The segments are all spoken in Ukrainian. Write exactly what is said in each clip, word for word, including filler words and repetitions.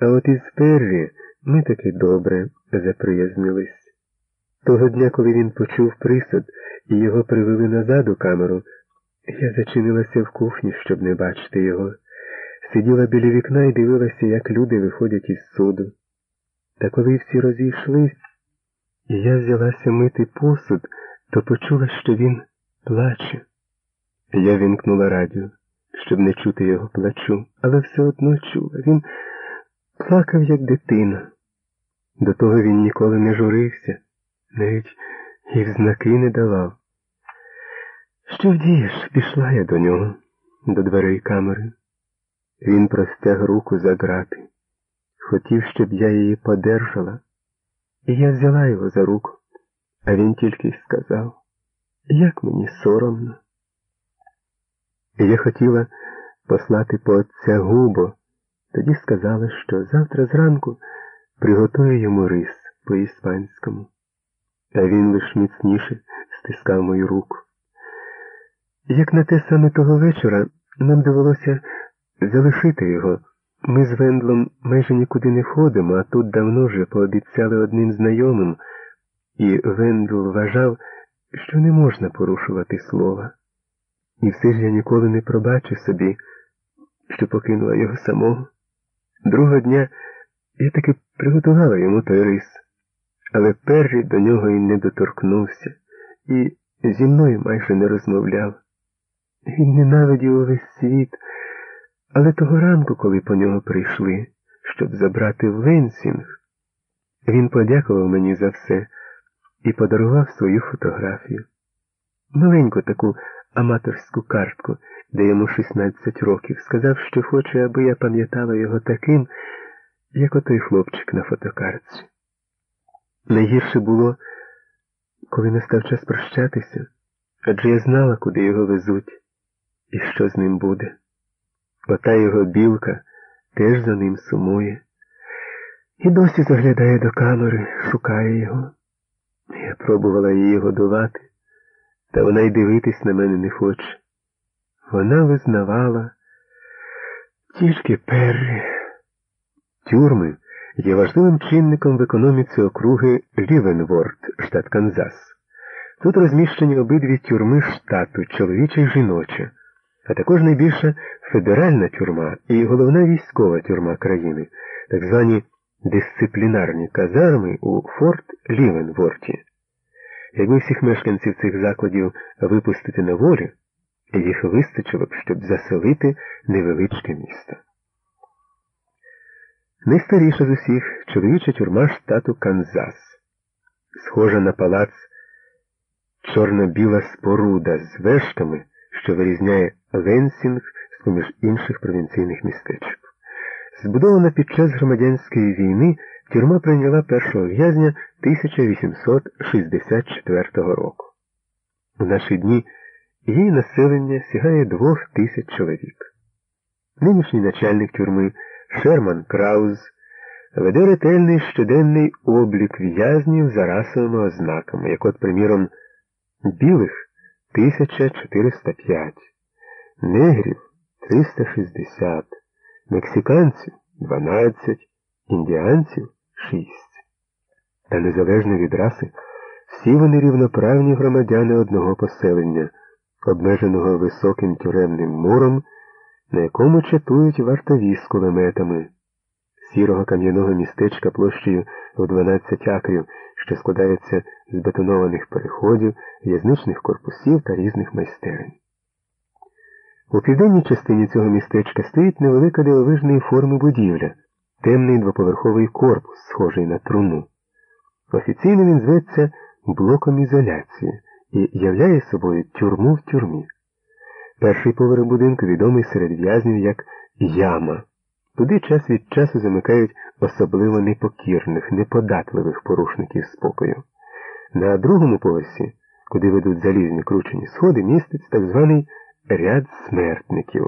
А от із Перрі ми таки добре заприязнились. Того дня, коли він почув присуд і його привели назад у камеру, я зачинилася в кухні, щоб не бачити його. Сиділа біля вікна і дивилася, як люди виходять із суду. Та коли всі розійшлись, і я взялася мити посуд, то почула, що він плаче. Я вімкнула радіо, щоб не чути його плачу, але все одно чула. Він плакав, як дитина. До того він ніколи не журився, навіть і в знаки не давав. Що вдієш? Пішла я до нього, до дверей камери. Він простяг руку за грати. Хотів, щоб я її подержала. І я взяла його за руку, а він тільки й сказав, як мені соромно. І я хотіла послати по отця Губо, тоді сказала, що завтра зранку приготує йому рис по-іспанському. А він лиш міцніше стискав мою руку. Як на те саме того вечора нам довелося залишити його. Ми з Вендлом майже нікуди не ходимо, а тут давно вже пообіцяли одним знайомим, і Вендл вважав, що не можна порушувати слова. І все ж я ніколи не пробачу собі, що покинула його самого. Другого дня я таки приготувала йому той рис, але Перрі до нього і не доторкнувся, і зі мною майже не розмовляв. Він ненавидів увесь світ, але того ранку, коли по нього прийшли, щоб забрати в Ленсінг, він подякував мені за все і подарував свою фотографію. Маленьку таку аматорську картку, де йому шістнадцять років, сказав, що хоче, аби я пам'ятала його таким, як отой хлопчик на фотокартці. Найгірше було, коли настав час прощатися, адже я знала, куди його везуть і що з ним буде. Ота його білка теж за ним сумує. І досі заглядає до камери, шукає його. Я пробувала її годувати, та вона й дивитись на мене не хоче. Вона визнавала тільки Перрі. Тюрми є важливим чинником в економіці округи Лівенворд, штат Канзас. Тут розміщені обидві тюрми штату, чоловіча і жіноча, а також найбільша федеральна тюрма і головна військова тюрма країни, так звані дисциплінарні казарми у Форт Лівенворті. Якби всіх мешканців цих закладів випустити на волю, їх вистачило б, щоб заселити невеличке місто. Найстаріша з усіх чоловіча тюрма штату Канзас. Схожа на палац чорно-біла споруда з вежками, що вирізняє Ленсінг з-поміж інших провінційних містечок. Збудована під час громадянської війни, тюрма прийняла першого в'язня тисяча вісімсот шістдесят четвертого року. У наші дні її населення сягає двох тисяч чоловік. Нинішній начальник тюрми Шерман Крауз веде ретельний щоденний облік в'язнів за расовими ознаками, як от, приміром, білих – тисяча чотириста п'ять, негрів – триста шістдесят, мексиканців – дванадцять, індіанців – шість. Та незалежно від раси, всі вони рівноправні громадяни одного поселення, обмеженого високим тюремним муром, на якому чатують вартові з кулеметами, сірого кам'яного містечка площею в дванадцять акрів, що складається з бетонованих переходів, в'язничних корпусів та різних майстерень. У південній частині цього містечка стоїть невелика дивовижної форми будівля, темний двоповерховий корпус, схожий на труну. Офіційно він зветься блоком ізоляції і являє собою тюрму в тюрмі. Перший поверх будинку відомий серед в'язнів як яма. Туди час від часу замикають особливо непокірних, неподатливих порушників спокою. На другому поверсі, куди ведуть залізні кручені сходи, міститься так званий ряд смертників.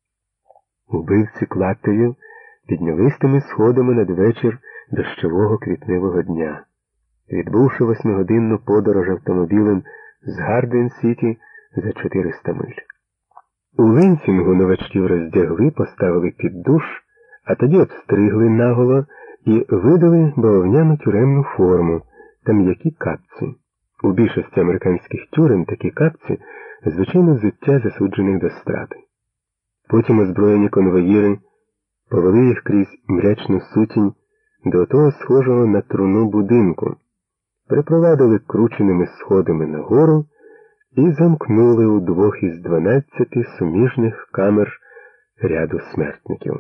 Убивці клаттею піднялись тими сходами надвечір дощового квітневого дня. Відбувши восьмигодинну подорож автомобілем з Гарден-Сіті за чотириста миль. У Ленсінгу новачків роздягли, поставили під душ, а тоді обстригли наголо і видали бавовняну тюремну форму та м'які капці. У більшості американських тюрем такі капці – звичайне взуття засуджених до страти. Потім озброєні конвоїри повели їх крізь мрячну сутінь до того схожого на труну будинку, припровадили крученими сходами нагору і замкнули у двох із дванадцяти суміжних камер ряду смертників.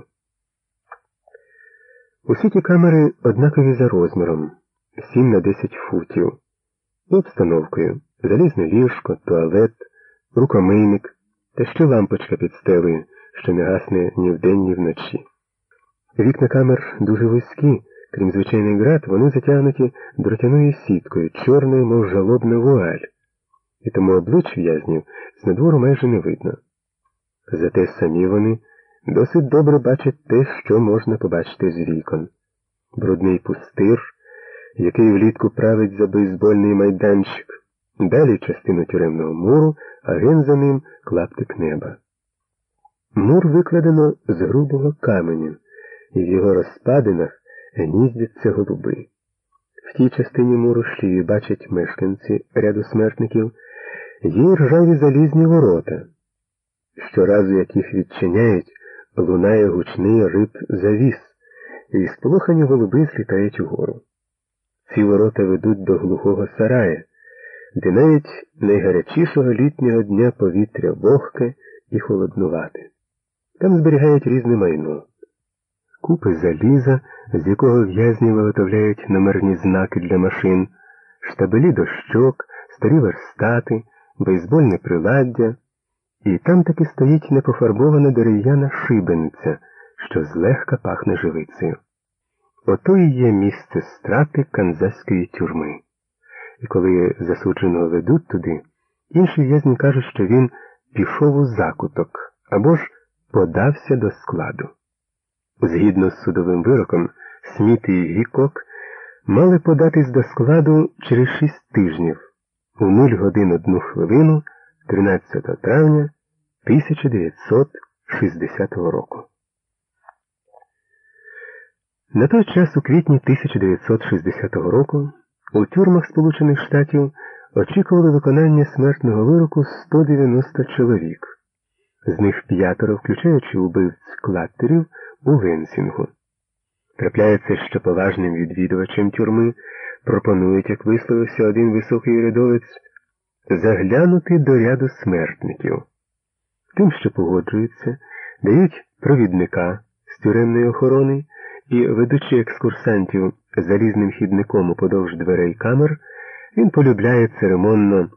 Усі ті камери однакові за розміром – сім на десять футів, і обстановкою – залізне ліжко, туалет, рукомийник та ще лампочка під стелею, що не гасне ні вдень, ні вночі. Вікна камер дуже вузькі, крім звичайних ґрат, вони затягнуті дротяною сіткою, чорною, мов жалобна вуаль, і тому облич в'язнів з надвору майже не видно. Зате самі вони досить добре бачать те, що можна побачити з вікон. Брудний пустир, який влітку править за бейсбольний майданчик, далі частину тюремного муру, а ген за ним клаптик неба. Мур викладено з грубого каменю, і в його розпадинах гніздяться голуби. В тій частині муру, що її бачать мешканці ряду смертників, є ржаві залізні ворота. Щоразу, як їх відчиняють, лунає гучний рип завіс, і сполохані голуби злітають угору. Ці ворота ведуть до глухого сарая, де навіть найгарячішого літнього дня повітря вогке і холоднувате. Там зберігають різне майно. Купи заліза, з якого в'язні виготовляють номерні знаки для машин, штабелі дощок, старі верстати, бейсбольне приладдя, і там таки стоїть непофарбована дерев'яна шибениця, що злегка пахне живицею. Ото і є місце страти канзаської тюрми. І коли засудженого ведуть туди, інші в'язні кажуть, що він пішов у закуток, або ж подався до складу. Згідно з судовим вироком, Сміт і Гікок мали податись до складу через шість тижнів, у нуль годин одну хвилину, тринадцятого травня тисяча дев'ятсот шістдесятого року. На той час у квітні тисяча дев'ятсот шістдесятого року у тюрмах Сполучених Штатів очікували виконання смертного вироку сто дев'яносто чоловік. З них п'ятеро, включаючи убивць клаттерів, у Ленсінгу. Трапляється, що поважним відвідувачам тюрми пропонують, як висловився один високий урядовець, заглянути до ряду смертників. Тим, що погоджуються, дають провідника з тюремної охорони і, ведучи екскурсантів залізним хідником уподовж дверей камер, він полюбляє церемонно